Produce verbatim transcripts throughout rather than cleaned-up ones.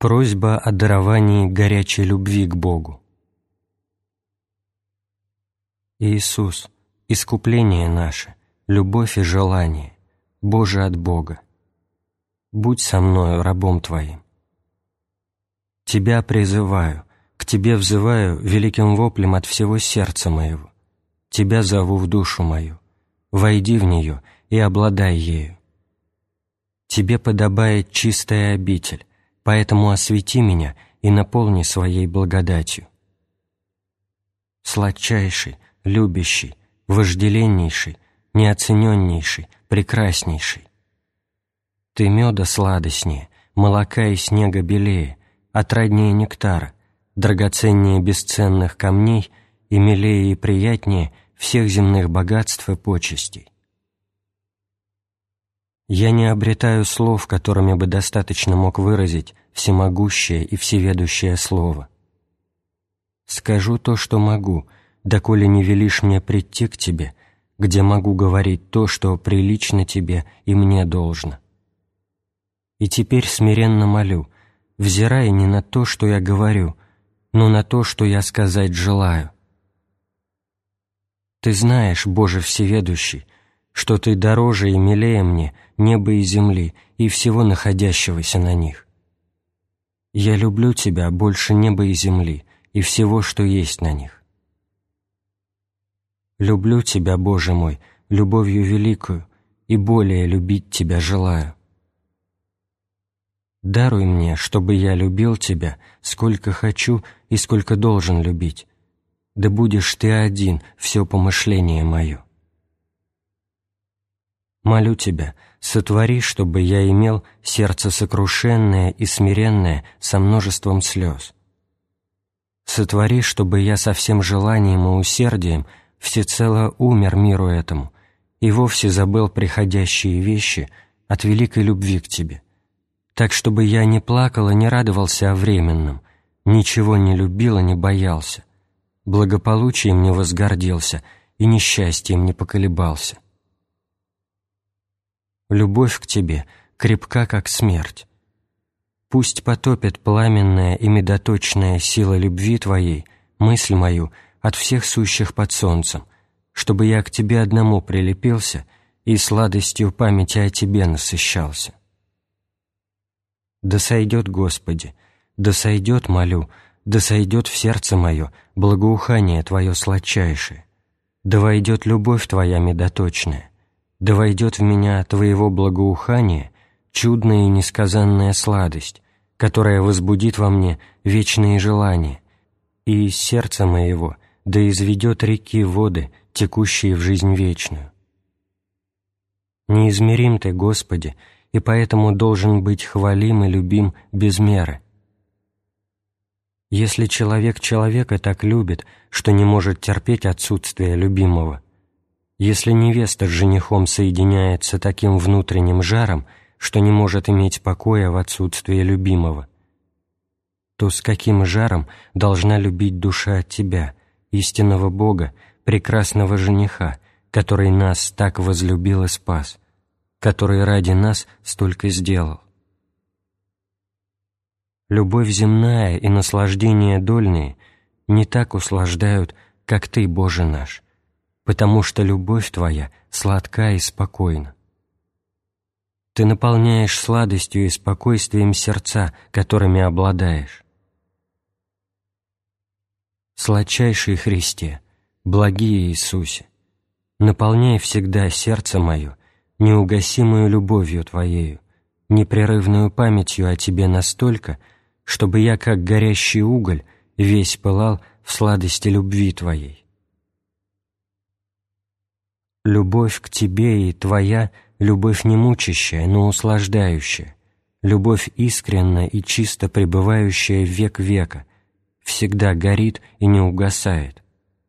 Просьба о даровании горячей любви к Богу. Иисус, искупление наше, любовь и желание, Боже от Бога, будь со мною, рабом Твоим. Тебя призываю, к Тебе взываю великим воплем от всего сердца моего. Тебя зову в душу мою, войди в нее и обладай ею. Тебе подобает чистая обитель, поэтому освети меня и наполни своей благодатью. Сладчайший, любящий, вожделеннейший, неоцененнейший, прекраснейший. Ты меда сладостнее, молока и снега белее, отраднее нектара, драгоценнее бесценных камней и милее и приятнее всех земных богатств и почестей. Я не обретаю слов, которыми бы достаточно мог выразить всемогущее и всеведущее слово. Скажу то, что могу, доколе не велишь мне прийти к Тебе, где могу говорить то, что прилично Тебе и мне должно. И теперь смиренно молю, взирай не на то, что я говорю, но на то, что я сказать желаю. Ты знаешь, Боже всеведущий, что Ты дороже и милее мне неба и земли и всего находящегося на них. Я люблю Тебя больше неба и земли и всего, что есть на них. Люблю Тебя, Боже мой, любовью великую, и более любить Тебя желаю. Даруй мне, чтобы я любил Тебя, сколько хочу и сколько должен любить, да будешь Ты один все помышление мое. Молю Тебя, сотвори, чтобы я имел сердце сокрушенное и смиренное со множеством слез. Сотвори, чтобы я со всем желанием и усердием всецело умер миру этому и вовсе забыл приходящие вещи от великой любви к Тебе, так, чтобы я не плакал и не радовался о временном, ничего не любил и не боялся, благополучием не возгордился и несчастьем не поколебался. Любовь к Тебе крепка, как смерть. Пусть потопит пламенная и медоточная сила любви Твоей мысль мою от всех сущих под солнцем, чтобы я к Тебе одному прилепился и сладостью памяти о Тебе насыщался. Да сойдет, Господи, да сойдет, молю, да сойдет в сердце мое благоухание Твое сладчайшее, да войдет любовь Твоя медоточная, да войдет в меня Твоего благоухания чудная и несказанная сладость, которая возбудит во мне вечные желания, и из сердца моего да изведет реки воды, текущие в жизнь вечную. Неизмерим Ты, Господи, и поэтому должен быть хвалим и любим без меры. Если человек человека так любит, что не может терпеть отсутствие любимого, если невеста с женихом соединяется таким внутренним жаром, что не может иметь покоя в отсутствии любимого, то с каким жаром должна любить душа Тебя, истинного Бога, прекрасного жениха, который нас так возлюбил и спас, который ради нас столько сделал? Любовь земная и наслаждения дольные не так услаждают, как Ты, Боже наш, потому что любовь Твоя сладка и спокойна. Ты наполняешь сладостью и спокойствием сердца, которыми обладаешь. Сладчайший Христе, благий Иисусе, наполняй всегда сердце мое неугасимую любовью Твоею, непрерывную памятью о Тебе настолько, чтобы я, как горящий уголь, весь пылал в сладости любви Твоей. Любовь к Тебе и Твоя — любовь не мучащая, но услаждающая, любовь искренна и чисто пребывающая в век века, всегда горит и не угасает.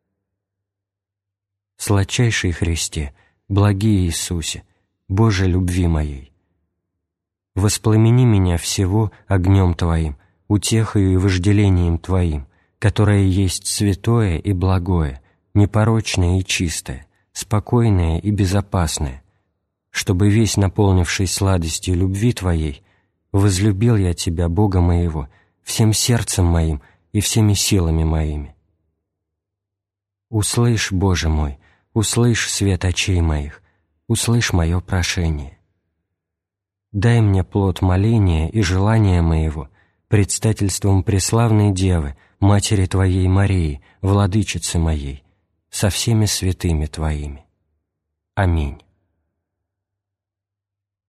Сладчайший Христе, благий Иисусе, Боже любви моей, воспламени меня всего огнем Твоим, утехою и вожделением Твоим, которое есть святое и благое, непорочное и чистое, спокойное и безопасное, чтобы весь наполнивший сладостью любви Твоей возлюбил я Тебя, Бога моего, всем сердцем моим и всеми силами моими. Услышь, Боже мой, услышь свет очей моих, услышь мое прошение. Дай мне плод моления и желания моего предстательством преславной Девы, Матери Твоей Марии, Владычицы моей, со всеми святыми Твоими. Аминь.